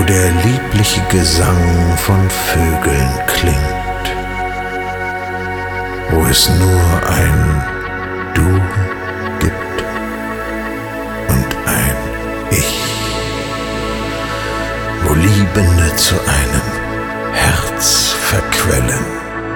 wo der liebliche Gesang von Vögeln klingt, wo es nur ein Du gibt und ein Ich, wo Liebende zu einem Herz verquellen,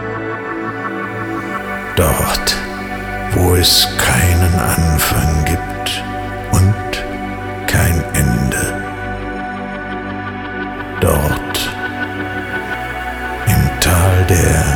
dort, wo es keinen Anfang gibt und kein Ende, dort im Tal der